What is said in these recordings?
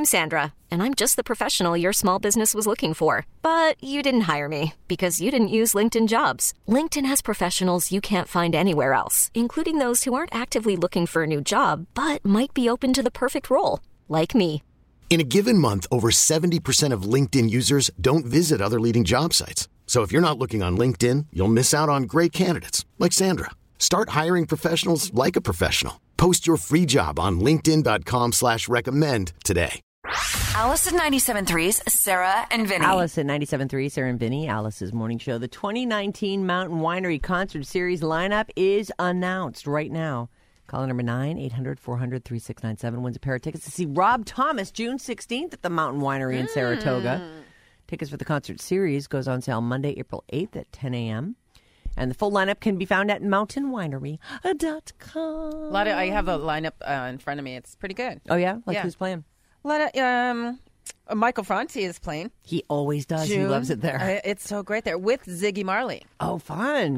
I'm Sandra, and I'm just the professional your small business was looking for. But you didn't hire me because you didn't use LinkedIn Jobs. LinkedIn has professionals you can't find anywhere else, including those who aren't actively looking for a new job, but might be open to the perfect role, like me. In a given month, over 70% of LinkedIn users don't visit other leading job sites. So if you're not looking on LinkedIn, you'll miss out on great candidates like Sandra. Start hiring professionals like a professional. Post your free job on linkedin.com/recommend today. Alice at 97.3's Sarah and Vinny. Alice at 97.3, Sarah and Vinny, Alice's morning show. The 2019 Mountain Winery Concert Series lineup is announced right now. Call number 9-800-400-3697 wins a pair of tickets to see Rob Thomas June 16th at the Mountain Winery in Saratoga. Tickets for the concert series goes on sale Monday, April 8th at 10 a.m. And the full lineup can be found at mountainwinery.com. I have a lineup in front of me. It's pretty good. Oh, yeah? Who's playing? Michael Franti is playing. He always does. June. He loves it there. It's so great there with Ziggy Marley. Oh, fun.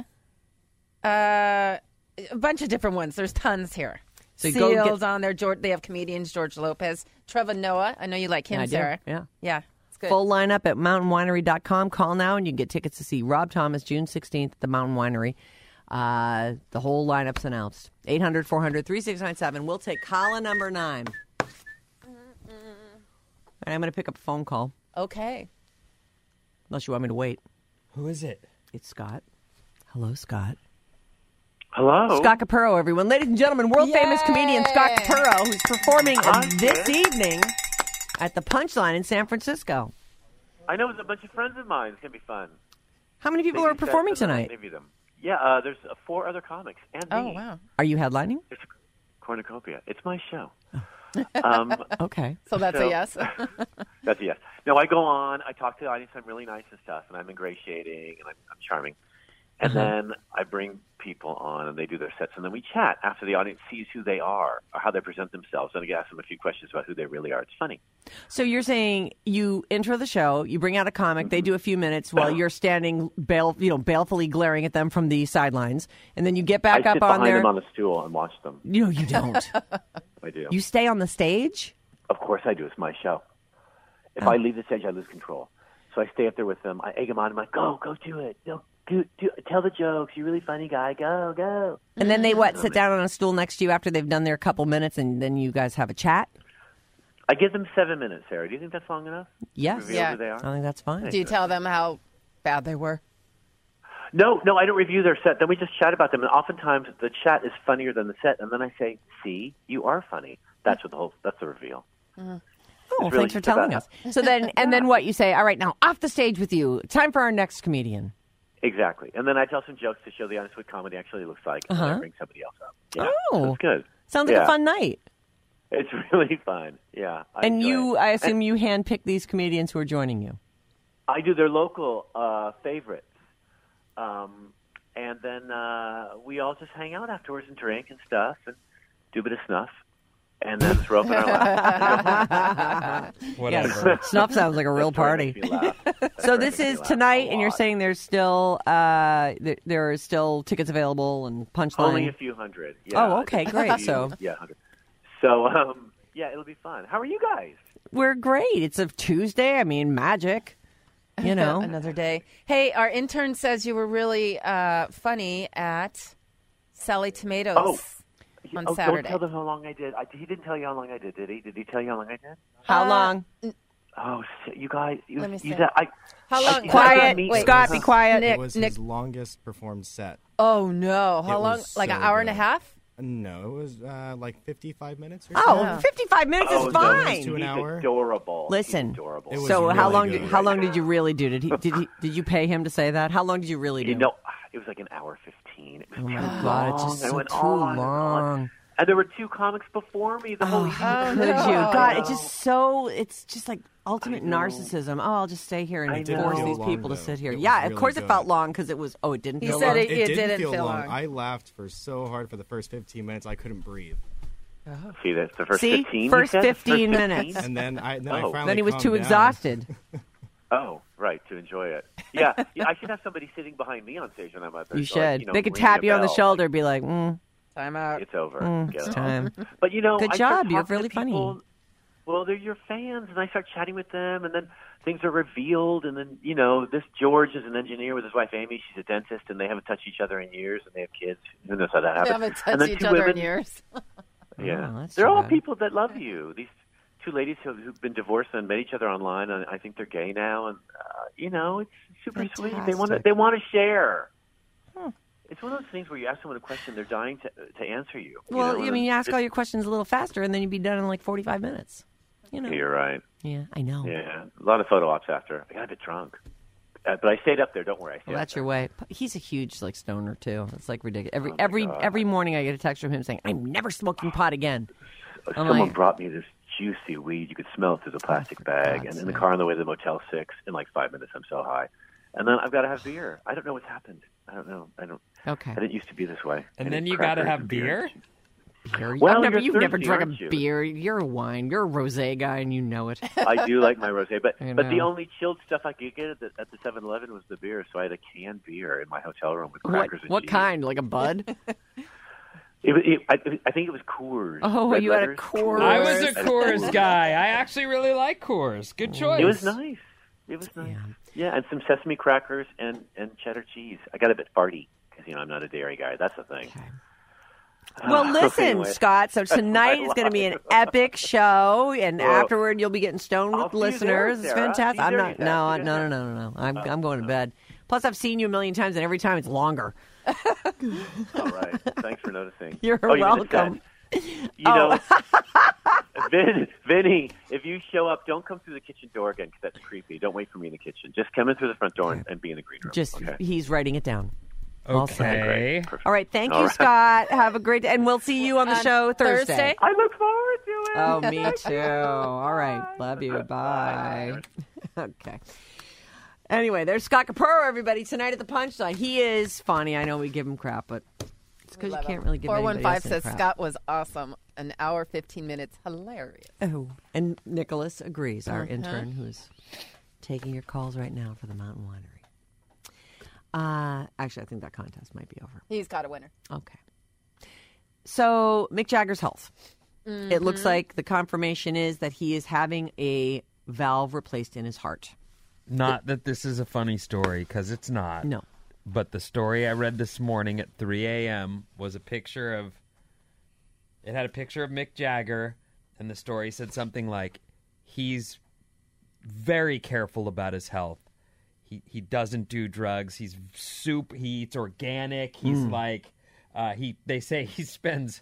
A bunch of different ones. There's tons here. So Seals on there. They have comedians, George Lopez, Trevor Noah. I know you like him, Sarah. Yeah. It's good. Full lineup at mountainwinery.com. Call now and you can get tickets to see Rob Thomas June 16th at the Mountain Winery. The whole lineup's announced. 800-400-3697. We'll take caller number 9. And I'm going to pick up a phone call. Okay. Unless you want me to wait. Who is it? It's Scott. Hello, Scott. Hello. Scott Capurro, everyone. Ladies and gentlemen, world-famous comedian Scott Capurro, who's performing this evening at the Punchline in San Francisco. I know, it's a bunch of friends of mine. It's going to be fun. How many people are performing tonight? Interview them. Yeah, there's 4 other comics and me. Oh, wow. Are you headlining? It's Cornucopia. It's my show. Okay. So that's a yes? That's a yes. No, I go on. I talk to the audience. I'm really nice and stuff, and I'm ingratiating, and I'm charming. And then I bring people on, and they do their sets, and then we chat after the audience sees who they are or how they present themselves. And I ask them a few questions about who they really are. It's funny. So you're saying you intro the show, you bring out a comic, they do a few minutes while you're standing balefully glaring at them from the sidelines, and then you get back up on there. I sit behind them on a stool and watch them. No, you don't. I do. You stay on the stage? Of course I do. It's my show. If I leave the stage, I lose control. So I stay up there with them. I egg them on. I'm like, go do it. Tell the jokes. You're a really funny guy. Go. And then they sit down on a stool next to you after they've done their couple minutes, and then you guys have a chat? I give them 7 minutes, Sarah. Do you think that's long enough? Yes. Reveal who they are? I think that's fine. Do you tell them how bad they were? No, I don't review their set. Then we just chat about them. And oftentimes the chat is funnier than the set. And then I say, see, you are funny. That's the reveal. Oh, well, thanks for telling us. So then, and then what? You say, all right, now off the stage with you. Time for our next comedian. Exactly. And then I tell some jokes to show the audience what comedy actually looks like. And then I bring somebody else up. Yeah. Oh. It's good. Sounds like a fun night. It's really fun. Yeah. I assume you handpick these comedians who are joining you. I do. Their local favorites. And then we all just hang out afterwards and drink and stuff and do a bit of snuff. And then throw up in our laps. Whatever. Yeah, snuff sounds like a real party. So this is tonight, and you're saying there's still there are still tickets available and Punchline. Only a few hundred. Yeah, oh, okay, great. So 100. So yeah, it'll be fun. How are you guys? We're great. It's a Tuesday. I mean, magic. You know, another day. Hey, our intern says you were really funny at Sally Tomatoes. On Saturday. Don't tell them how long I did. He didn't tell you how long I did he? Did he tell you how long I did? How long? Oh, you guys. Let me see. How long? Quiet. Scott, be quiet. It was his longest performed set. Oh, no. How long? Like an hour and a half? No, it was like 55 minutes or so. Oh, 55 minutes is fine. To an hour. Adorable. Listen. Adorable. So really how long? good. How long did you really do? Did you pay him to say that? How long did you really do? You know, it was like an hour 15. It was oh my too God, long. it's just I so went too on long. And there were 2 comics before me the whole evening. Could you? God, it's just like ultimate narcissism. Oh, I'll just stay here and force these people to sit here. Yeah, of course it felt long because it was, it didn't feel long. He said it didn't feel long. I laughed for so hard for the first 15 minutes, I couldn't breathe. See, that's the first 15? First 15 minutes. And then I finally Then he was calmed too down. exhausted. Oh, right, to enjoy it. Yeah, I should have somebody sitting behind me on stage when I'm out there. You So, should. like, They could ring tap the you on the bell. shoulder, be like, Time out. It's over. Get it's it time. But Good I start job. You're talking to really funny. people. well, they're your fans, and I start chatting with them, and then things are revealed, and then, this George is an engineer with his wife Amy. She's a dentist, and they haven't touched each other in years, and they have kids. Who knows how that They happens? haven't touched each other in years. Yeah. Oh, that's they're too all bad. people that love you. These two ladies who've been divorced and met each other online, and I think they're gay now, and, it's super sweet. They want to share. It's one of those things where you ask someone a question, they're dying to answer you. Well, you ask all your questions a little faster, and then you'd be done in like 45 minutes. You're right. Yeah, I know. Yeah, a lot of photo ops after. I got a bit drunk. But I stayed up there. Don't worry. Well, that's your way. He's a huge stoner too. It's like ridiculous. Every morning I get a text from him saying, "I'm never smoking pot again." Someone brought me this juicy weed. You could smell it through the plastic bag. And in the car on the way to the Motel 6, in like 5 minutes, I'm so high. And then I've got to have beer. I don't know what's happened. I don't know. Okay. I didn't used to be this way. And then you got to have beer? Well, you've never drunk a you? beer. You're a wine. You're a rosé guy, and you know it. I do like my rosé, but I the know. only chilled stuff I could get at the 7-Eleven was the beer. So I had a canned beer in my hotel room with crackers and What cheese. kind? Like a Bud? I think it was Coors. Oh, Red you had a letters, Coors. I was a Coors guy. I actually really like Coors. Good choice. It was nice. Yeah, and some sesame crackers and cheddar cheese. I got a bit farty because I'm not a dairy guy. That's the thing. Okay. Well, listen, Anyway. Scott. So tonight is going to be an epic show, and afterward you'll be getting stoned I'll with see you there, listeners. It's Sarah. fantastic. See you I'm there, not. you guys. No. I'm going to bed. Plus, I've seen you a million times, and every time it's longer. All right. Thanks for noticing. You're you welcome. Vinny, if you show up, don't come through the kitchen door again because that's creepy. Don't wait for me in the kitchen. Just come in through the front door and be in the green room. Okay? He's writing it down. All set. Okay. Perfect. All right. Thank All you, right. Scott. Have a great day, and we'll see you on the show Thursday. I look forward to it. Oh, me too. All right. Love you. Bye. Okay. Anyway, there's Scott Capurro, everybody, tonight at the Punchline. He is funny. I know we give him crap, but it's because you can't really give anybody 415 else any says crap. Scott was awesome. An hour, 15 minutes. Hilarious. Oh, and Nicholas agrees, our intern who's taking your calls right now for the Mountain Winery. Actually, I think that contest might be over. He's got a winner. Okay. So, Mick Jagger's health. It looks like the confirmation is that he is having a valve replaced in his heart. Not that this is a funny story, because it's not. No. But the story I read this morning at 3 a.m. was a picture of... It had a picture of Mick Jagger, and the story said something like, he's very careful about his health. He doesn't do drugs. He eats organic. He's like... They say he spends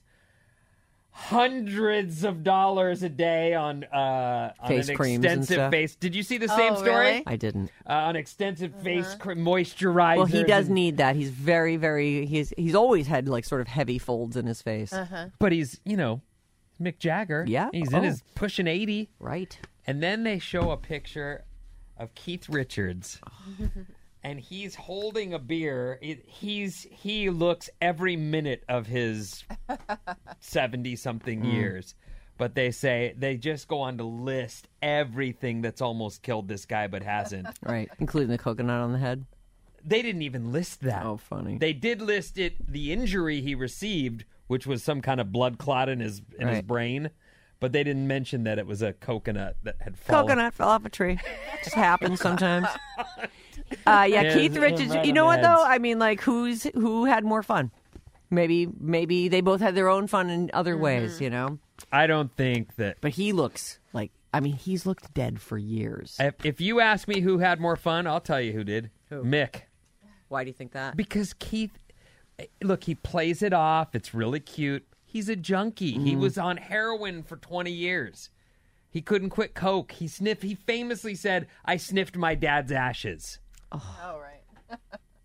hundreds of dollars a day on Face an creams and extensive stuff. face. Did you see the same story? really? I didn't. On extensive face moisturizer. Well, he does need that. He's very, very... He's always had, like, sort of heavy folds in his face. But he's, Mick Jagger. Yeah. He's in his pushing 80. Right. And then they show a picture of Keith Richards. And he's holding a beer. He looks every minute of his 70-something years. But they just go on to list everything that's almost killed this guy but hasn't. Right. Including the coconut on the head. They didn't even list that. Oh, funny. They did list the injury he received, which was some kind of blood clot in his brain. But they didn't mention that it was a coconut that had fallen. Coconut fell off a tree. Just happens sometimes. Keith Richards. right You on know the what heads. though? I mean, like, who had more fun? Maybe they both had their own fun in other ways, I don't think that. But he looks like, he's looked dead for years. If you ask me who had more fun, I'll tell you who did. Mick. Why do you think that? Because Keith, look, he plays it off. It's really cute. He's a junkie. He was on heroin for 20 years. He couldn't quit coke. He famously said, "I sniffed my dad's ashes." Oh, right.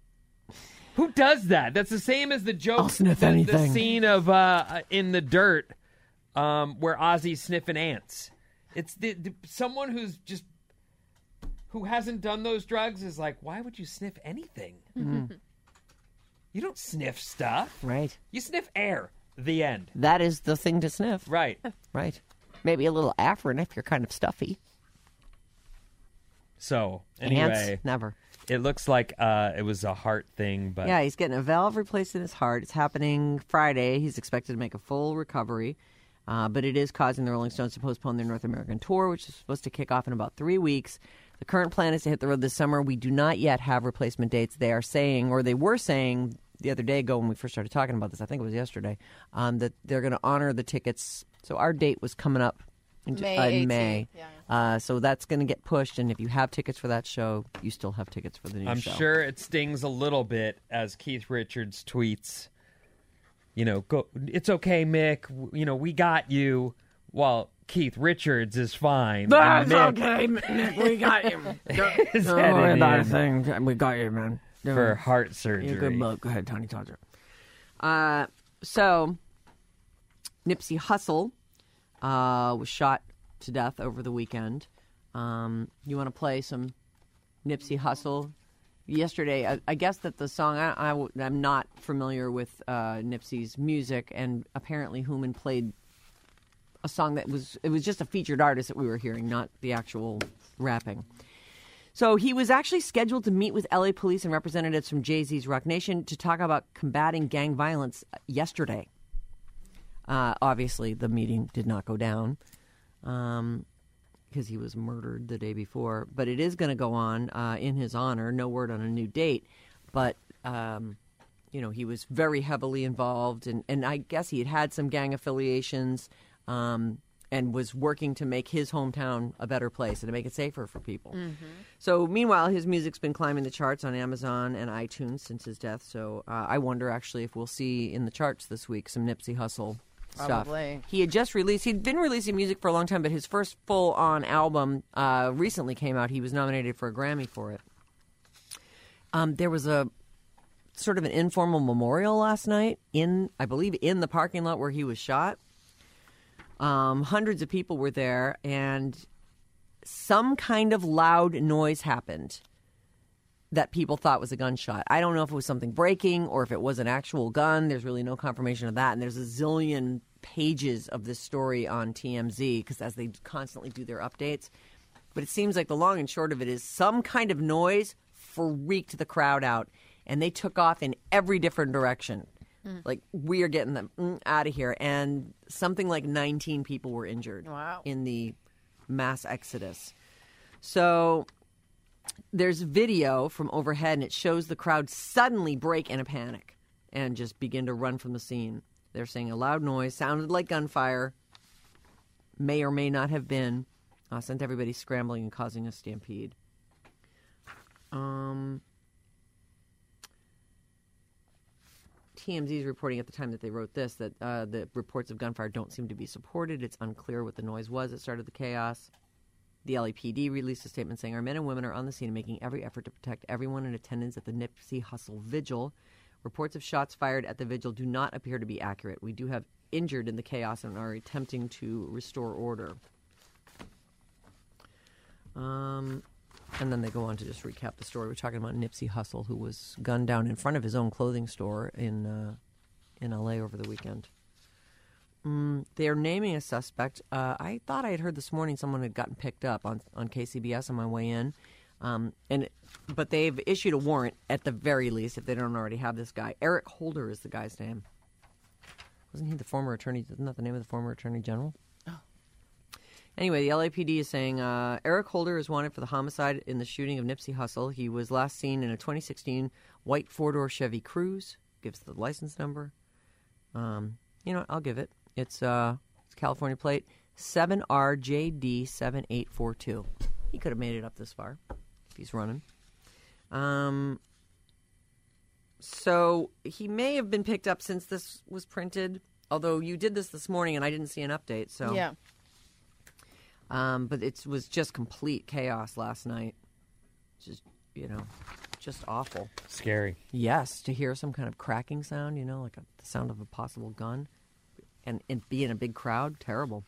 Who does that? That's the same as the joke. I'll sniff the anything. scene of In the Dirt where Ozzy's sniffing ants. It's someone who hasn't done those drugs is like, why would you sniff anything? You don't sniff stuff. Right. You sniff air. The end. That is the thing to sniff. Right. Right. Maybe a little Afrin if you're kind of stuffy. So, anyway, Ants? Never. it looks like it was a heart thing, but Yeah, he's getting a valve replaced in his heart. It's happening Friday. He's expected to make a full recovery. But it is causing the Rolling Stones to postpone their North American tour, which is supposed to kick off in about 3 weeks. The current plan is to hit the road this summer. We do not yet have replacement dates. They are saying, or they were saying the other day ago when we first started talking about this, I think it was yesterday, that they're going to honor the tickets. So our date was coming up in May. Yeah. So that's going to get pushed. And if you have tickets for that show, you still have tickets for the new show. I'm sure it stings a little bit as Keith Richards tweets, go. It's okay, Mick. We got you. Well, Keith Richards is fine. That's okay, Mick. We got you. Don't worry about a thing. We got you, man. For heart surgery. Good luck. Go ahead, Tony Todger. So, Nipsey Hussle was shot to death over the weekend. You want to play some Nipsey Hussle? Yesterday, I guess that the song, I'm not familiar with Nipsey's music, and apparently Human played a song that was just a featured artist that we were hearing, not the actual rapping. So he was actually scheduled to meet with LA police and representatives from Jay-Z's Rock Nation to talk about combating gang violence yesterday. Obviously, the meeting did not go down because he was murdered the day before. But it is going to go on in his honor. No word on a new date. But, he was very heavily involved. And I guess he had some gang affiliations and was working to make his hometown a better place and to make it safer for people. Mm-hmm. So, meanwhile, his music's been climbing the charts on Amazon and iTunes since his death. So, I wonder, actually, if we'll see in the charts this week some Nipsey Hussle stuff. Probably. He'd been releasing music for a long time, but his first full-on album recently came out. He was nominated for a Grammy for it. There was a sort of an informal memorial last night I believe, in the parking lot where he was shot. Hundreds of people were there, and some kind of loud noise happened that people thought was a gunshot. I don't know if it was something breaking or if it was an actual gun. There's really no confirmation of that, and there's a zillion pages of this story on TMZ because as they constantly do their updates. But it seems like the long and short of it is some kind of noise freaked the crowd out, and they took off in every different direction. Like, we are getting them out of here. And something like 19 people were injured in the mass exodus. So there's video from overhead, and it shows the crowd suddenly break in a panic and just begin to run from the scene. They're saying a loud noise, sounded like gunfire, may or may not have been, sent everybody scrambling and causing a stampede. TMZ is reporting at the time that they wrote this that the reports of gunfire don't seem to be supported. It's unclear what the noise was that started the chaos. The LAPD released a statement saying, our men and women are on the scene and making every effort to protect everyone in attendance at the Nipsey Hussle vigil. Reports of shots fired at the vigil do not appear to be accurate. We do have injured in the chaos and are attempting to restore order. And then they go on to just recap the story. We're talking about Nipsey Hussle, who was gunned down in front of his own clothing store in L.A. over the weekend. They are naming a suspect. I thought I had heard this morning someone had gotten picked up on KCBS on my way in. But they've issued a warrant at the very least, if they don't already have this guy. Eric Holder is the guy's name. Wasn't he the former attorney? Isn't that the name of the former attorney general? Anyway, the LAPD is saying Eric Holder is wanted for the homicide in the shooting of Nipsey Hussle. He was last seen in a 2016 white four-door Chevy Cruze. Gives the license number. I'll give it. It's California plate 7RJD7842. He could have made it up this far if he's running. So he may have been picked up since this was printed, although you did this morning and I didn't see an update. So yeah. But it was just complete chaos last night. Just awful. Scary. Yes, to hear some kind of cracking sound, like the sound of a possible gun, and be in a big crowd, terrible.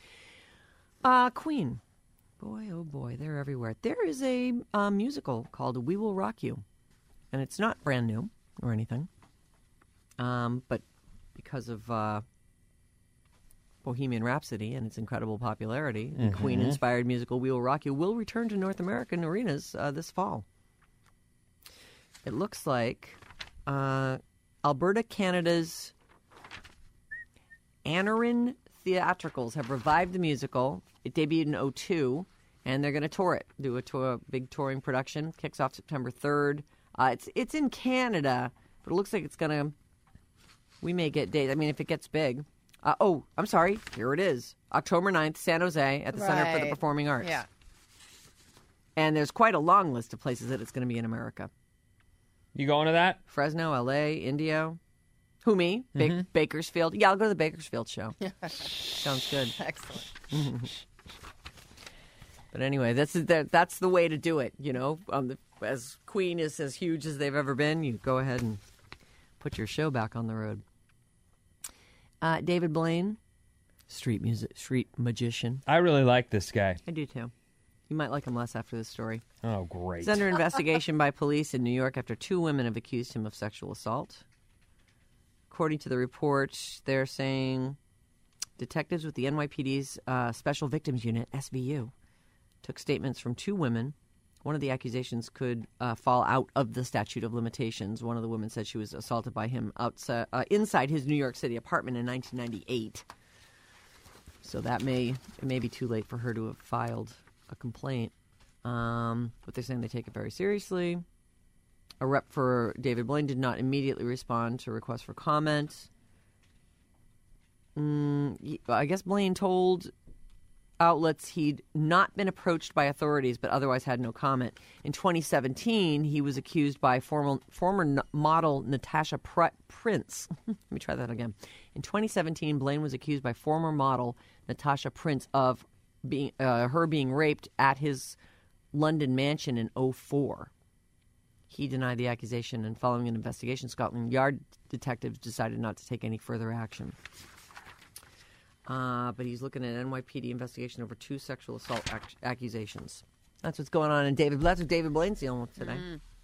Queen. Boy, oh boy, they're everywhere. There is a musical called We Will Rock You, and it's not brand new or anything, but because of Bohemian Rhapsody and its incredible popularity, the Queen-inspired musical We Will Rock You will return to North American arenas this fall. It looks like Alberta, Canada's Aneurin Theatricals have revived the musical. It debuted in 2002, and they're going to tour it, do a big touring production. Kicks off September 3rd. It's in Canada, but it looks like it's going to, we may get dates. I mean, if it gets big. I'm sorry. Here it is. October 9th, San Jose at the Center for the Performing Arts. Yeah. And there's quite a long list of places that it's going to be in America. You going to that? Fresno, L.A., Indio. Who, me? Bakersfield. Yeah, I'll go to the Bakersfield show. Sounds good. Excellent. But anyway, that's the way to do it, you know. As Queen is as huge as they've ever been, you go ahead and put your show back on the road. David Blaine, street magician. I really like this guy. I do, too. You might like him less after this story. Oh, great. He's under investigation by police in New York after 2 women have accused him of sexual assault. According to the report, they're saying detectives with the NYPD's Special Victims Unit, SVU, took statements from 2 women. One of the accusations could fall out of the statute of limitations. One of the women said she was assaulted by him inside his New York City apartment in 1998. So it may be too late for her to have filed a complaint. But they're saying they take it very seriously. A rep for David Blaine did not immediately respond to requests for comment. I guess Blaine told outlets he'd not been approached by authorities but otherwise had no comment. In 2017, he was accused by former model Natasha Prince. Let me try that again. In 2017, Blaine was accused by former model Natasha Prince of her being raped at his London mansion in 2004. He denied the accusation, and following an investigation, Scotland Yard detectives decided not to take any further action. But he's looking at an NYPD investigation over 2 sexual assault accusations. That's what's going on in David. That's what David Blaine's dealing with today.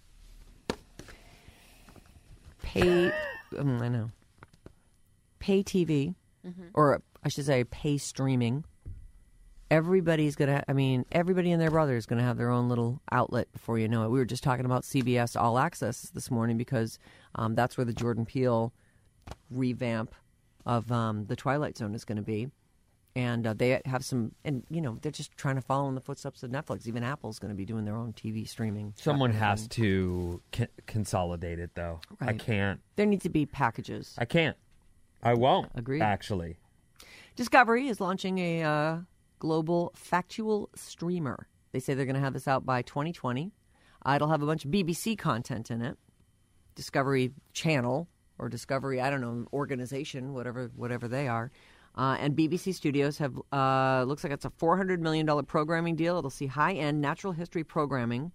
I know. Pay TV, or I should say pay streaming. Everybody and their brother is going to have their own little outlet before you know it. We were just talking about CBS All Access this morning because that's where the Jordan Peele revamp of the Twilight Zone is going to be. And they have they're just trying to follow in the footsteps of Netflix. Even Apple's going to be doing their own TV streaming. Someone has to consolidate it, though. Right. I can't. There need to be packages. I can't. I won't. Agreed. Actually. Discovery is launching a global factual streamer. They say they're going to have this out by 2020. It'll have a bunch of BBC content in it. Discovery Channel or Discovery, I don't know, organization, whatever they are. And BBC Studios have, looks like it's a $400 million programming deal. It'll see high-end natural history programming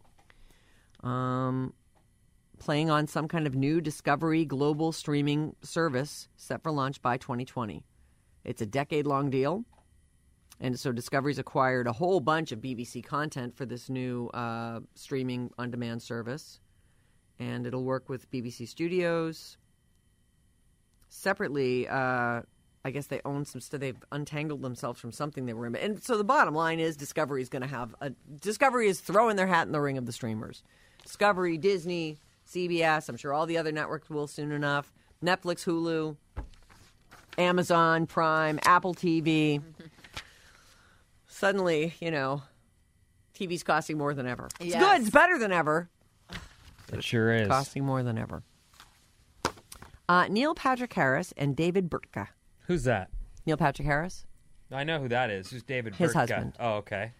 playing on some kind of new Discovery global streaming service set for launch by 2020. It's a decade-long deal. And so Discovery's acquired a whole bunch of BBC content for this new streaming on-demand service. And it'll work with BBC Studios. Separately, I guess they own some stuff. They've untangled themselves from something they were in. And so the bottom line is Discovery is throwing their hat in the ring of the streamers. Discovery, Disney, CBS, I'm sure all the other networks will soon enough. Netflix, Hulu, Amazon Prime, Apple TV. Suddenly, TV's costing more than ever. It's good. It's better than ever. It sure is. Costing more than ever. Neil Patrick Harris and David Burtka. Who's that? Neil Patrick Harris. I know who that is. Who's David Burtka? His husband. Oh, okay.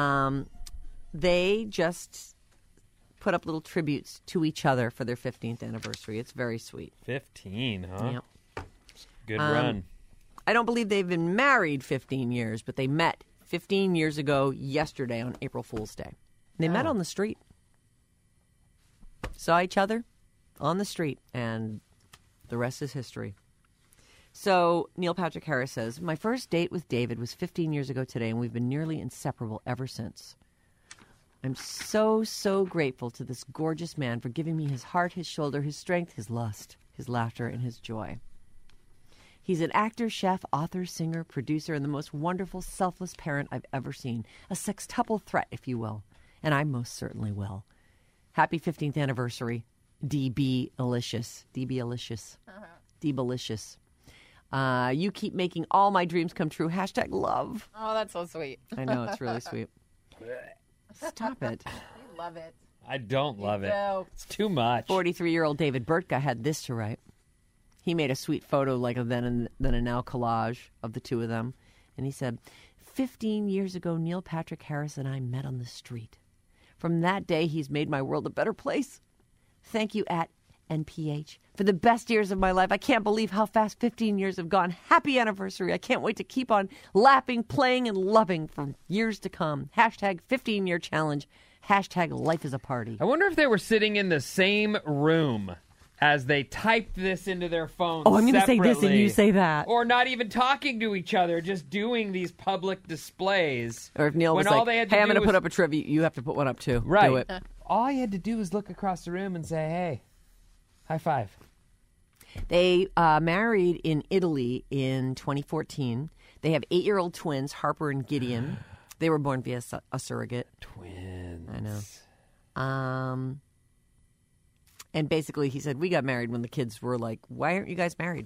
They just put up little tributes to each other for their 15th anniversary. It's very sweet. 15, huh? Yep. Good run. I don't believe they've been married 15 years, but they met 15 years ago yesterday on April Fool's Day. They met on the street. Saw each other on the street, and the rest is history. So Neil Patrick Harris says, my first date with David was 15 years ago today, and we've been nearly inseparable ever since. I'm so, so grateful to this gorgeous man for giving me his heart, his shoulder, his strength, his lust, his laughter, and his joy. He's an actor, chef, author, singer, producer, and the most wonderful, selfless parent I've ever seen. A sextuple threat, if you will. And I most certainly will. Happy 15th anniversary, DB Alicious. DB Alicious. DB Alicious. You keep making all my dreams come true. Hashtag love. Oh, that's so sweet. I know, it's really sweet. Stop it. We love it. I don't love it. do. It's too much. 43-year-old David Burtka had this to write. He made a sweet photo, like a then and now collage of the two of them. And he said, 15 years ago, Neil Patrick Harris and I met on the street. From that day, he's made my world a better place. Thank you, at NPH, for the best years of my life. I can't believe how fast 15 years have gone. Happy anniversary. I can't wait to keep on laughing, playing, and loving for years to come. Hashtag 15-year challenge. Hashtag life is a party. I wonder if they were sitting in the same room as they typed this into their phones. Oh, I'm going to say this and you say that. Or not even talking to each other, just doing these public displays. Or if Neil was when all like, they had to hey, I'm do going to was- put up a trivia. You have to put one up too. Right. Do it. All you had to do was look across the room and say, hey, high five. They married in Italy in 2014. They have 8-year-old twins, Harper and Gideon. They were born via a surrogate. Twins. I know. And basically he said, we got married when the kids were like, why aren't you guys married?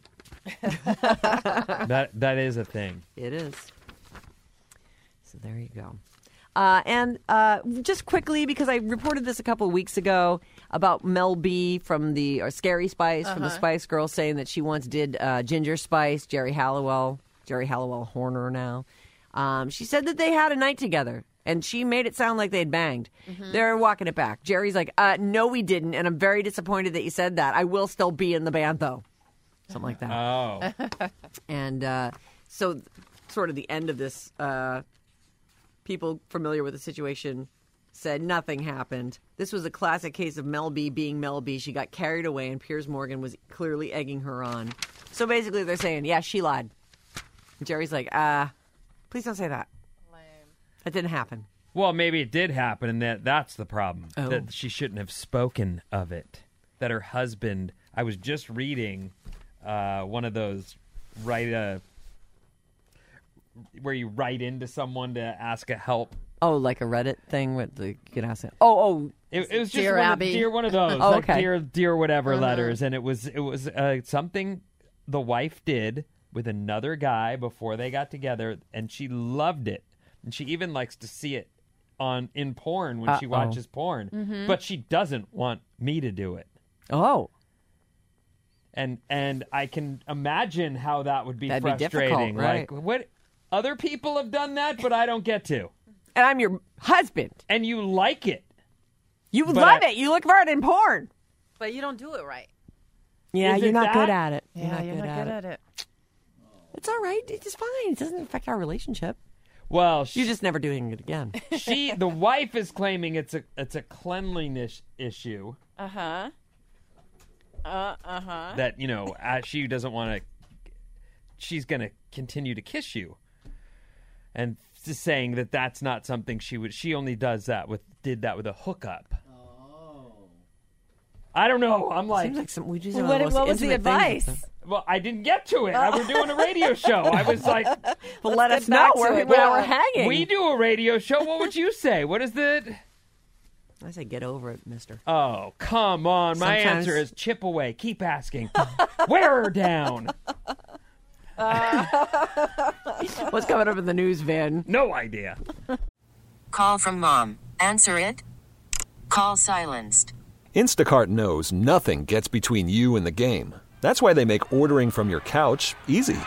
That is a thing. It is. So there you go. And just quickly, because I reported this a couple of weeks ago about Mel B from the Scary Spice, from the Spice Girls, saying that she once did Ginger Spice, Jerry Halliwell Horner now. She said that they had a night together, and she made it sound like they'd banged. They're walking it back. Jerry's like, no, we didn't, and I'm very disappointed that you said that. I will still be in the band, though. Something like that. Oh. And so sort of the end of this, people familiar with the situation said nothing happened. This was a classic case of Mel B being Mel B. She got carried away, and Piers Morgan was clearly egging her on. So basically they're saying, yeah, she lied. And Jerry's like, please don't say that. Lame. That didn't happen. Well, maybe it did happen, and that's the problem. Oh. That she shouldn't have spoken of it. That her husband... I was just reading one of those where you write into someone to ask a help. Oh, like a Reddit thing with the you can ask it. It It was just Dear Abby. one of those, Oh, like okay. dear whatever letters, and it was something the wife did with another guy before they got together, and she loved it, and she even likes to see it in porn when she watches porn, but she doesn't want me to do it. Oh. And I can imagine how that would be That'd be frustrating. difficult, right. Like, what other people have done that, but I don't get to. And I'm your husband. And you like it. You But love it. You look for it in porn. But you don't do it right. Yeah, Is you're it not that? good at it. You're not good at it. It's all right. It's fine. It doesn't affect our relationship. Well, You're just never doing it again. the wife is claiming it's a cleanliness issue. Uh-huh. That, she doesn't want to, she's going to continue to kiss you. And just saying that that's not something she only did that with a hookup. Oh. I don't know. I'm like, Seems like some, we just What was the advice? well, I didn't get to it. We're doing a radio show. I was like, Well, let us know back to where it. we're hanging. we do a radio show. What would you say? What is the... I say get over it, mister. Oh, come on. My Sometimes- answer is chip away. Keep asking. Wear her down. What's coming up in the news, Vin? No idea. Call from mom. Answer it. Call silenced. Instacart knows nothing gets between you and the game. That's why they make ordering from your couch easy.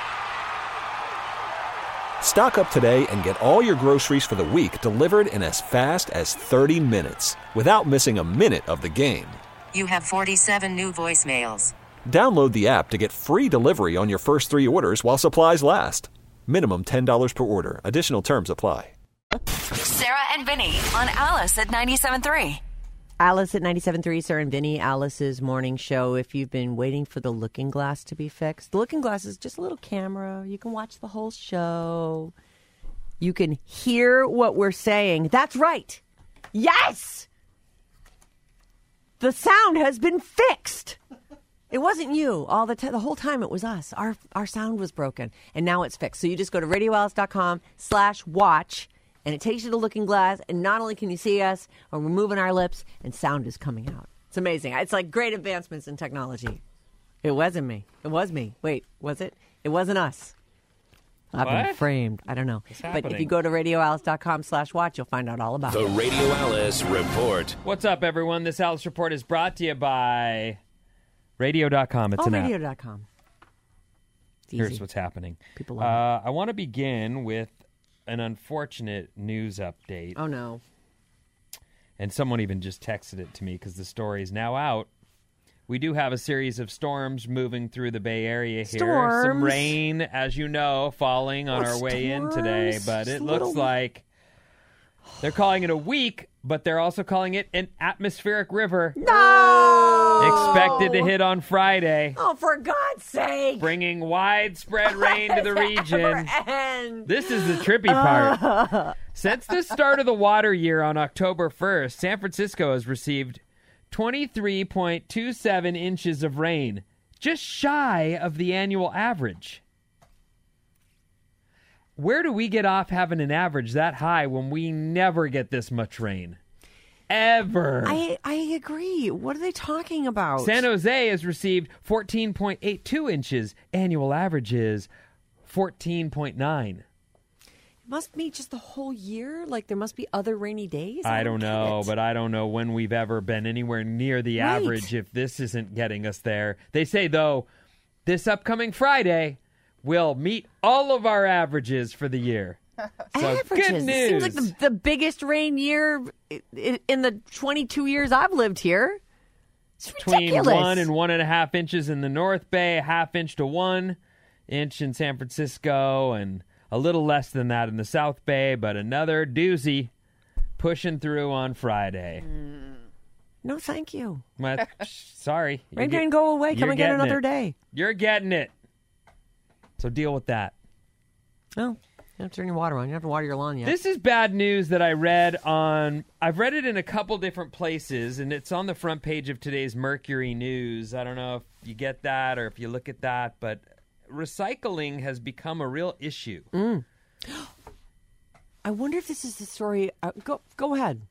Stock up today and get all your groceries for the week delivered in as fast as 30 minutes without missing a minute of the game. You have 47 new voicemails. Download the app to get free delivery on your first 3 orders while supplies last. Minimum $10 per order. Additional terms apply. Sarah and Vinny on Alice at 97.3. Alice at 97.3, Sarah and Vinny, Alice's morning show. If you've been waiting for the looking glass to be fixed, the looking glass is just a little camera. You can watch the whole show. You can hear what we're saying. That's right. Yes! The sound has been fixed. It wasn't you all the time. The whole time it was us. Our sound was broken, and now it's fixed. So you just go to radioalice.com/watch. And it takes you to Looking Glass, and not only can you see us, or we're moving our lips, and sound is coming out. It's amazing. It's like great advancements in technology. It wasn't me. It was me. Wait, was it? It wasn't us. I've been What? framed. I don't know. What's But if happening? you go to radioalice.com/watch, you'll find out all about The it. Radio Alice Report. What's up, everyone? This Alice Report is brought to you by Radio.com. It's an app. radio.com. It's Here's easy. what's happening. People love I want to begin with an unfortunate news update. Oh, no. And someone even just texted it to me because the story is now out. We do have a series of storms moving through the Bay Area here. Storms? Some rain, as you know, falling on our way in today. storms? But it Just looks little- like they're calling it a weak, but they're also calling it an atmospheric river. No! Expected to hit on Friday, Oh, for God's sake! bringing widespread rain to the region. Never end. This is the trippy part. Since the start of the water year on October 1st, San Francisco has received 23.27 inches of rain, just shy of the annual average. Where do we get off having an average that high when we never get this much rain? Ever. I agree. What are they talking about? San Jose has received 14.82 inches. Annual average is 14.9. It must be just the whole year? Like there must be other rainy days? I don't get know, it. but I don't know when we've ever been anywhere near the Right. average if this isn't getting us there. They say, though, this upcoming Friday will meet all of our averages for the year. So Averages. good It news. seems like the biggest rain year in the 22 years I've lived here. It's Between ridiculous. 1 and 1.5 inches in the North Bay, a half inch to 1 inch in San Francisco, and a little less than that in the South Bay, but another doozy pushing through on Friday. No, thank you. Well, sorry. Rain You're didn't go away. you're Come and get getting another it. day. You're getting it. So deal with that. Oh, you have to turn your water on. You have to water your lawn yet. This is bad news that I read on... I've read it in a couple different places, and it's on the front page of today's Mercury News. I don't know if you get that or if you look at that, but recycling has become a real issue. I wonder if this is the story. Go ahead.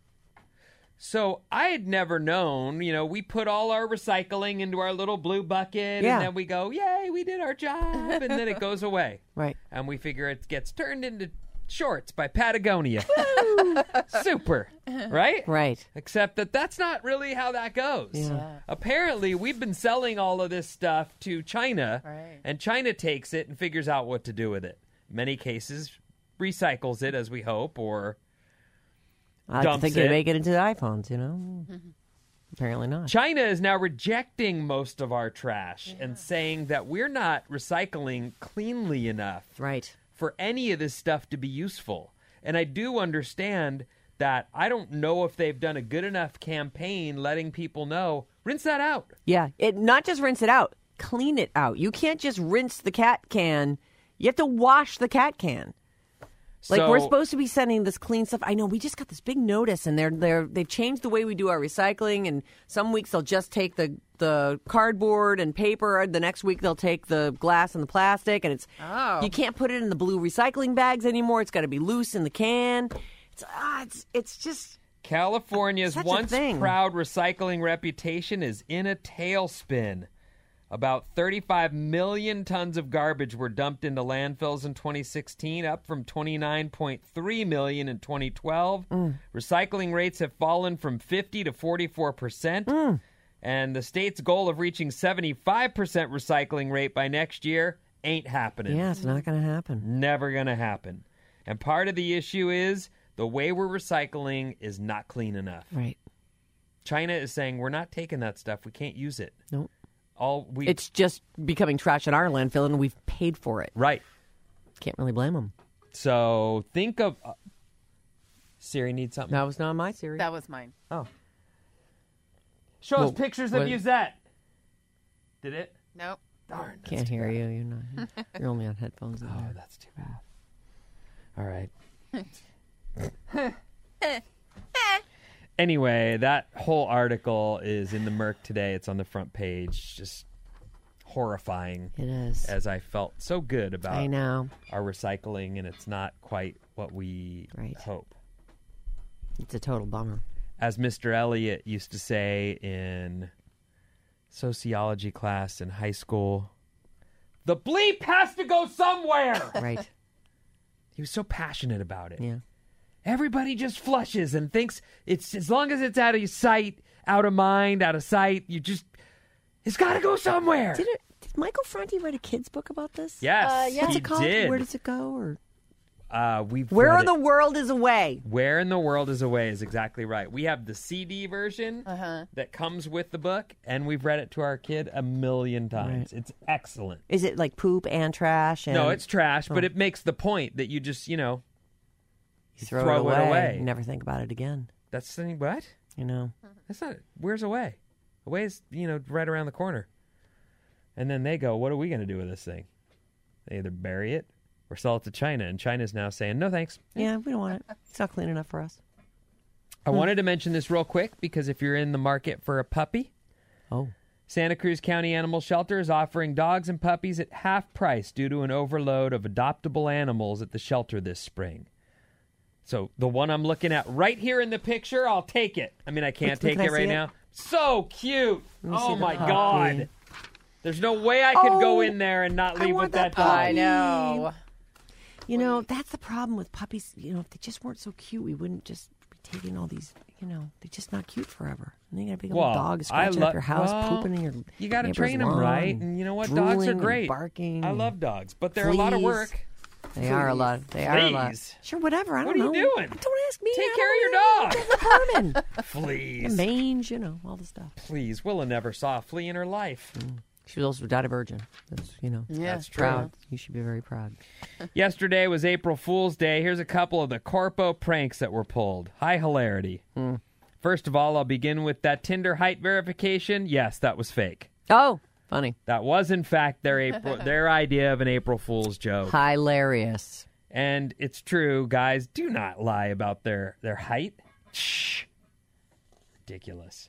So I had never known, we put all our recycling into our little blue bucket, Yeah. and then we go, yay, we did our job, and then it goes away. Right. And we figure it gets turned into shorts by Patagonia. Super, right? Right. Except that's not really how that goes. Yeah. Apparently, we've been selling all of this stuff to China, Right. and China takes it and figures out what to do with it. In many cases, recycles it, as we hope, or I dumps think it. they make it into the iPhones, Apparently not. China is now rejecting most of our trash and saying that we're not recycling cleanly enough Right. for any of this stuff to be useful. And I do understand that. I don't know if they've done a good enough campaign letting people know, rinse that out. Yeah. Not just rinse it out, clean it out. You can't just rinse the cat can. You have to wash the cat can. Like we're supposed to be sending this clean stuff. I know we just got this big notice, and they've changed the way we do our recycling. And some weeks they'll just take the cardboard and paper. The next week they'll take the glass and the plastic, and you can't put it in the blue recycling bags anymore. It's got to be loose in the can. It's just California's such a once thing. proud recycling reputation is in a tailspin. About 35 million tons of garbage were dumped into landfills in 2016, up from 29.3 million in 2012. Recycling rates have fallen from 50 to 44%. And the state's goal of reaching 75% recycling rate by next year ain't happening. Yeah, it's not going to happen. Never going to happen. And part of the issue is the way we're recycling is not clean enough. Right. China is saying we're not taking that stuff. We can't use it. Nope. It's just becoming trash in our landfill, and we've paid for it. Right. Can't really blame them. So think of... Siri needs something. That was not my Siri. That was mine. Oh. Show us pictures of Yuzette. Did it? Nope. Darn. Can't hear you. You're not. You're only on headphones. Oh, that's too bad. All right. Anyway, that whole article is in the Merc today. It's on the front page. Just horrifying. It is. As I felt so good about I know. our recycling, and it's not quite what we hope. It's a total bummer. As Mr. Elliott used to say in sociology class in high school, The bleep has to go somewhere. Right. He was so passionate about it. Yeah. Everybody just flushes and thinks it's as long as it's out of sight, out of mind, out of sight, it's got to go somewhere. Did Michael Franti write a kid's book about this? Yes, yeah. What's he it called? did. Where does it go? Or Where the World is Away. Where in the World is Away is exactly right. We have the CD version that comes with the book, and we've read it to our kid 1,000,000 times. Right. It's excellent. Is it like poop and trash? No, it's trash, but it makes the point that you just, you throw it away. You never think about it again. That's the thing. What? That's not. Where's Away? Away is, right around the corner. And then they go, what are we going to do with this thing? They either bury it or sell it to China. And China's now saying, no thanks. Yeah, we don't want it. It's not clean enough for us. I wanted to mention this real quick because if you're in the market for a puppy, Santa Cruz County Animal Shelter is offering dogs and puppies at half price due to an overload of adoptable animals at the shelter this spring. So the one I'm looking at right here in the picture, I'll take it. I mean, I can't take it right now. So cute. Oh, my God. There's no way I could go in there and not leave with that dog. I know. That's the problem with puppies. If they just weren't so cute, we wouldn't just be taking all these, they're just not cute forever. And then you got a big old dog scratching up your house, pooping in your You got to train them right. And you know what? Dogs are great. Barking. I love dogs, but they're a lot of work. They are a lot. They are a lot. Sure, whatever. I don't know. What are you doing? Don't ask me. Take care of your dog. Herman. Fleas. The mange, all the stuff. Please. Willa never saw a flea in her life. She was also died a virgin. That's, That's true. Proud. You should be very proud. Yesterday was April Fool's Day. Here's a couple of the corpo pranks that were pulled. High hilarity. First of all, I'll begin with that Tinder height verification. Yes, that was fake. Oh, funny. That was, in fact, their idea of an April Fool's joke. Hilarious. And it's true, guys. Do not lie about their height. Shh. Ridiculous.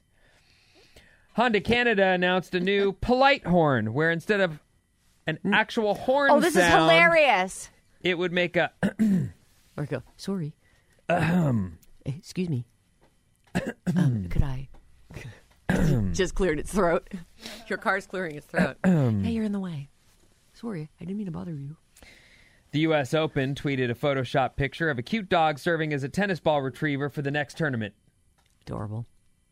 Honda Canada announced a new polite horn where instead of an actual horn sound... Oh, this is hilarious. It would make a... Or go, sorry. Excuse me. Could I... Just cleared its throat. Your car's clearing its throat. Hey, you're in the way. Sorry, I didn't mean to bother you. The U.S. Open tweeted a Photoshop picture of a cute dog serving as a tennis ball retriever for the next tournament. Adorable.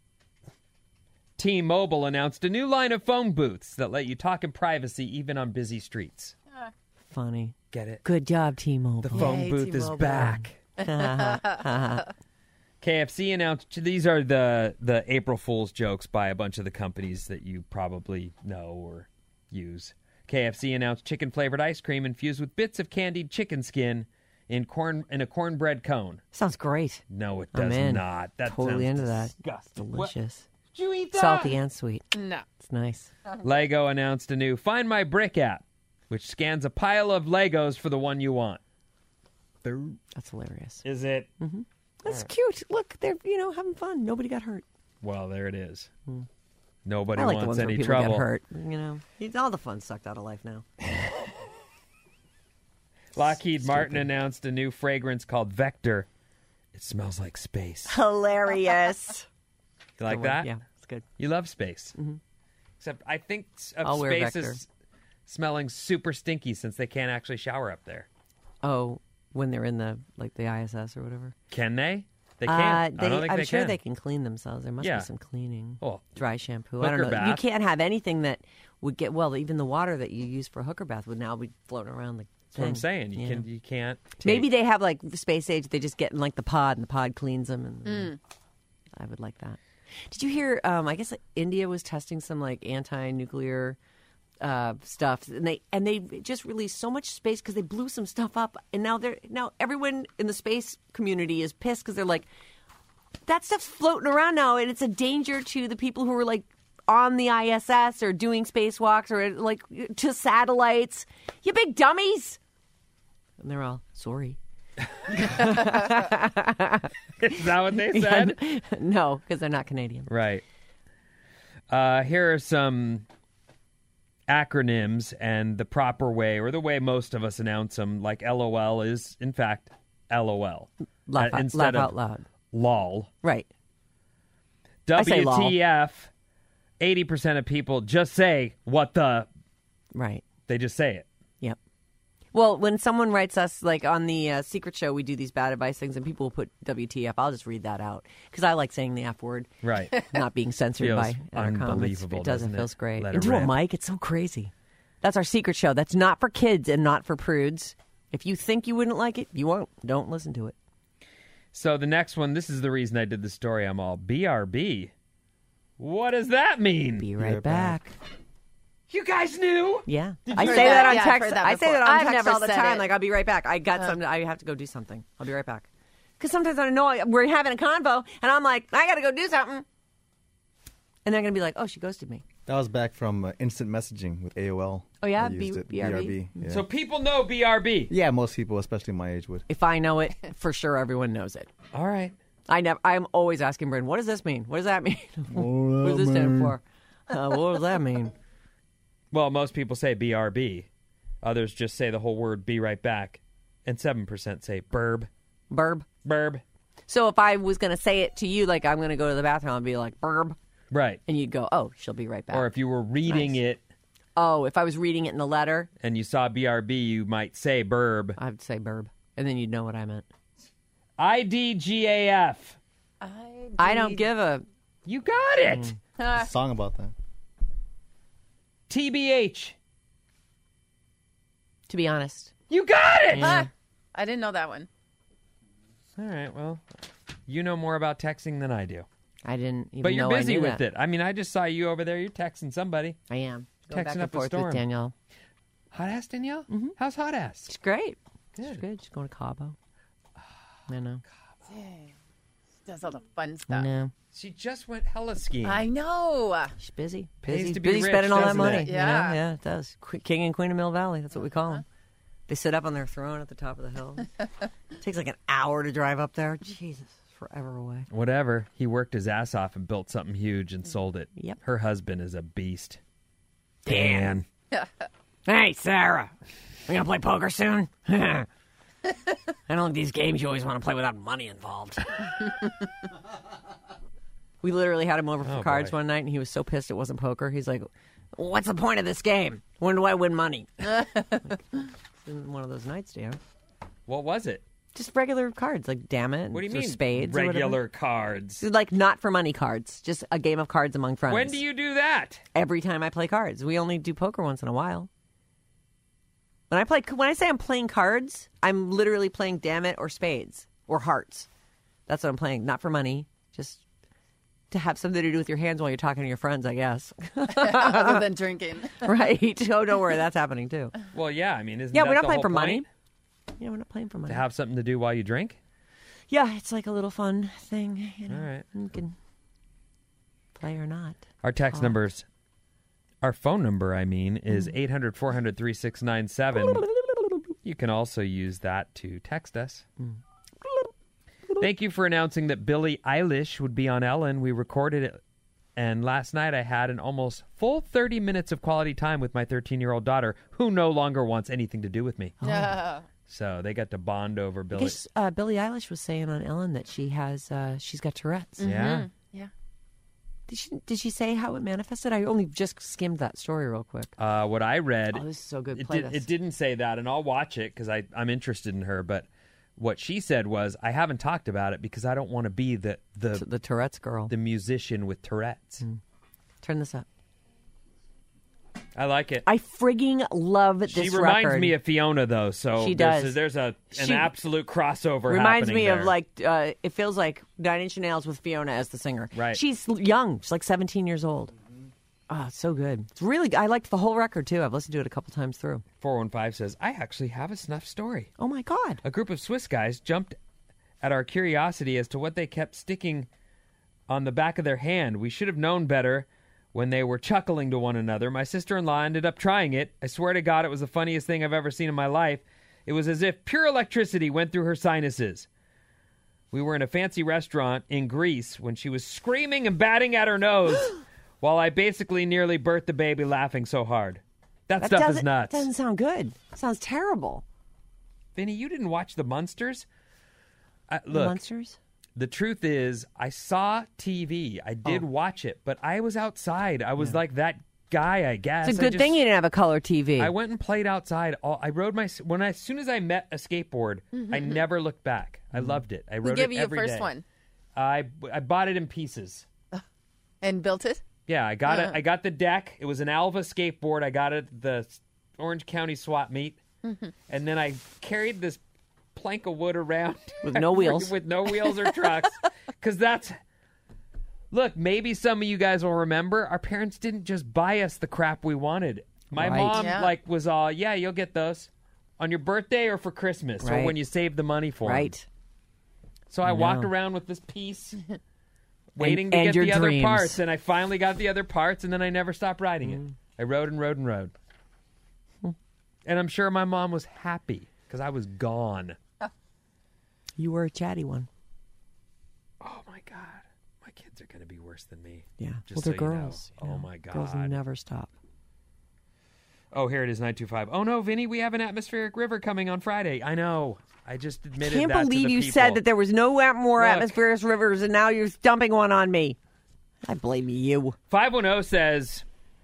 T-Mobile announced a new line of phone booths that let you talk in privacy even on busy streets. Funny. Get it? Good job, T-Mobile. The phone booth is back. KFC announced, these are the April Fool's jokes by a bunch of the companies that you probably know or use. KFC announced chicken-flavored ice cream infused with bits of candied chicken skin in a cornbread cone. Sounds great. No, it does not. That totally sounds into that. disgusting. Delicious. Did you eat that? Salty and sweet. No. It's nice. Lego announced a new Find My Brick app, which scans a pile of Legos for the one you want. That's hilarious. Is it? Mm-hmm. That's cute. Look, they're having fun. Nobody got hurt. Well, there it is. Nobody I like wants the ones any where people trouble. Get hurt. All the fun sucked out of life now. Lockheed Martin announced a new fragrance called Vector. It smells like space. Hilarious. You like that? Yeah, it's good. You love space. Mm-hmm. Except I think of I'll wear space Vector. as smelling super stinky since they can't actually shower up there. Oh, when they're in the ISS or whatever. Can they? They can't. I don't think I'm they sure can. they can clean themselves. There must be some cleaning. Oh, dry shampoo. hooker I don't know. bath. You can't have anything that would get even the water that you use for a hooker bath would now be floating around the That's what I'm saying. You can't. Maybe they have the space age. They just get in the pod, and the pod cleans them. And I would like that. Did you hear? I guess India was testing some anti-nuclear stuff, and they just released so much space because they blew some stuff up, and now everyone in the space community is pissed because they're like, that stuff's floating around now, and it's a danger to the people who are on the ISS or doing spacewalks or to satellites. You big dummies! And they're all sorry. Is that what they said? No, because they're not Canadian. Right. Here are some acronyms and the proper way, or the way most of us announce them, like LOL is, in fact, LOL. Laugh out loud. LOL. Right. WTF, 80% of people just say, what the... Right. They just say it. Yep. Well, when someone writes us, like on the Secret Show, we do these bad advice things, and people will put WTF. I'll just read that out because I like saying the F word. Right. Not being censored Feels by our comments. unbelievable, It does. doesn't It it? feels great. Let it Into a rip. mic, it's so crazy. That's our Secret Show. That's not for kids and not for prudes. If you think you wouldn't like it, you won't. Don't listen to it. So the next one, this is the reason I did the story. I'm all BRB. What does that mean? Be right back. You guys knew? Yeah. Did I you say hear that that? on Yeah, I've text. heard that I say before. that on I've text never all the said time. it. Like, I'll be right back. I got something. I have to go do something. I'll be right back. Because sometimes I know we're having a convo, and I'm like, I got to go do something. And they're going to be like, oh, she ghosted me. That was back from instant messaging with AOL. Oh, yeah? I used it. BRB? Yeah. So people know BRB. Yeah, most people, especially my age, would. If I know it, for sure everyone knows it. All right. I'm always asking Bryn, what does this mean? What does that mean? What does this stand for? What does that mean? Well, most people say BRB. Others just say the whole word be right back. And 7% say burb. Burb? Burb. So if I was going to say it to you, like I'm going to go to the bathroom, I'd be like, burb. Right. And you'd go, oh, she'll be right back. Or if you were reading it Oh, if I was reading it in the letter, and you saw BRB, you might say burb. I'd say burb. And then you'd know what I meant. IDGAF. I don't give a... You got it. Song about that. TBH. To be honest. You got it. Yeah. I didn't know that one. All right, well, you know more about texting than I do. I didn't even But you're know I busy knew with that. it. I mean, I just saw you over there. You're texting somebody. I am. Going back Texting and up a forth storm. with Danielle. Hot ass Danielle? Mm-hmm. How's hot ass? She's great. Good. She's good. She's going to Cabo. I know. Dang. She does all the fun I stuff. know. She just went hella skiing. I know. She's busy. Pays Busy, to be busy rich, spending all that doesn't money. it? you know? Yeah. Yeah, it does. King and Queen of Mill Valley. That's what we call them. They sit up on their throne at the top of the hill. It takes like an hour to drive up there. Jesus, it's forever away. Whatever. He worked his ass off and built something huge and sold it. Yep. Her husband is a beast. Dan. Hey, Sarah. We gonna play poker soon? I don't like these games you always want to play without money involved. We literally had him over for cards one night, and he was so pissed it wasn't poker. He's like, what's the point of this game? When do I win money? One of those nights, Dan. What was it? Just regular cards, like damn it. What do you or mean? Spades. or Regular whatever. cards. Like not for money cards. Just a game of cards among friends. When do you do that? Every time I play cards. We only do poker once in a while. When I say I'm playing cards, I'm literally playing damn it or spades or hearts. That's what I'm playing. Not for money. Just to have something to do with your hands while you're talking to your friends, I guess. Other than drinking. Right. Oh, don't worry. That's happening too. Well, yeah. I mean, isn't Yeah, that we're not the playing whole for money. point? Yeah, we're not playing for money. To have something to do while you drink? Yeah, it's like a little fun thing. You know, All right. You can play or not. Our text numbers, our phone number, is 800-400-3697. You can also use that to text us. Thank you for announcing that Billie Eilish would be on Ellen. We recorded it, and last night I had an almost full 30 minutes of quality time with my 13-year-old daughter, who no longer wants anything to do with me. Oh. So they got to bond over I Billie. guess Billie Eilish was saying on Ellen that she's got Tourette's. Yeah. Yeah. Did she say how it manifested? I only just skimmed that story real quick. What I read, Oh, this is so good. it, Play did, this. it didn't say that, and I'll watch it because I'm interested in her. But what she said was, I haven't talked about it because I don't want to be the Tourette's girl, the musician with Tourette's. Turn this up. I like it. I frigging love this She reminds record. me of Fiona, though. So She there's, does. there's an She absolute crossover. Reminds happening me there. of like it feels like 9 Inch Nails with Fiona as the singer. Right. She's young. She's like 17 years old. Oh, it's so good. It's really. I liked the whole record too. I've listened to it a couple times through. 415 says, I actually have a snuff story. Oh my God. A group of Swiss guys jumped at our curiosity as to what they kept sticking on the back of their hand. We should have known better when they were chuckling to one another. My sister-in-law ended up trying it. I swear to God, it was the funniest thing I've ever seen in my life. It was as if pure electricity went through her sinuses. We were in a fancy restaurant in Greece when she was screaming and batting at her nose while I basically nearly birthed the baby laughing so hard. That stuff is nuts. Doesn't sound good. Sounds terrible. Vinny, you didn't watch The Munsters? The Look, Munsters? the truth is, I saw TV. I did watch it, but I was outside. I was like that guy, I guess. It's a good thing you didn't have a color TV. I went and played outside. I rode as soon as I met a skateboard, I never looked back. I loved it. I rode Who gave it you every your first day. one? I bought it in pieces. And built it? Yeah, I got it. I got the deck. It was an Alva skateboard. I got it at the Orange County swap meet. And then I carried this plank of wood around. With no wheels. With no wheels or trucks. Because look, maybe some of you guys will remember, our parents didn't just buy us the crap we wanted. My mom was all, yeah, you'll get those on your birthday or for Christmas or when you save the money for them. So I walked around with this piece, waiting to get the other parts, and I finally got the other parts, and then I never stopped riding it. I rode and rode and rode. And I'm sure my mom was happy because I was gone. You were a chatty one. Oh, my God. My kids are going to be worse than me. Yeah. Just they're so you know. girls. Oh, my God. Girls never stop. Oh, here it is, 925. Oh, no, Vinny, we have an atmospheric river coming on Friday. I know. I just admitted that to the Can't believe you people. said that there was no more atmospheric rivers, and now you're dumping one on me. I blame you. 510 says...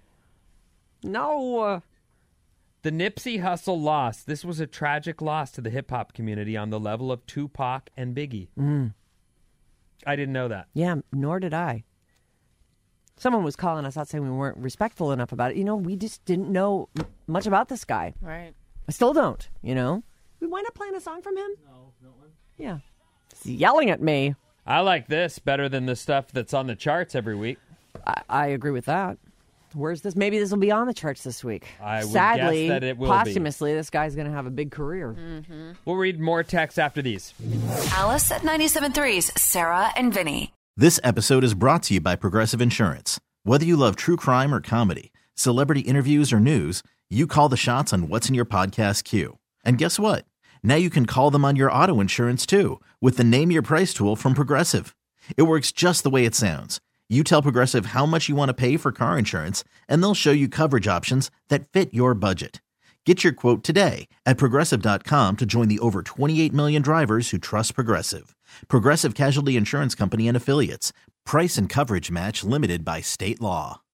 No. The Nipsey Hussle loss. This was a tragic loss to the hip-hop community on the level of Tupac and Biggie. I didn't know that. Yeah, nor did I. Someone was calling us out saying we weren't respectful enough about it. We just didn't know much about this guy. Right. I still don't, We wind up playing a song from him? No one. Yeah. He's yelling at me. I like this better than the stuff that's on the charts every week. I agree with that. Where's this? Maybe this will be on the charts this week. I would Sadly, guess that it will posthumously, this guy's going to have a big career. We'll read more texts after these. Alice at 97.3's Sarah and Vinny. This episode is brought to you by Progressive Insurance. Whether you love true crime or comedy, celebrity interviews or news, you call the shots on what's in your podcast queue. And guess what? Now you can call them on your auto insurance too with the Name Your Price tool from Progressive. It works just the way it sounds. You tell Progressive how much you want to pay for car insurance, and they'll show you coverage options that fit your budget. Get your quote today at Progressive.com to join the over 28 million drivers who trust Progressive. Progressive Casualty Insurance Company and Affiliates. Price and coverage match limited by state law.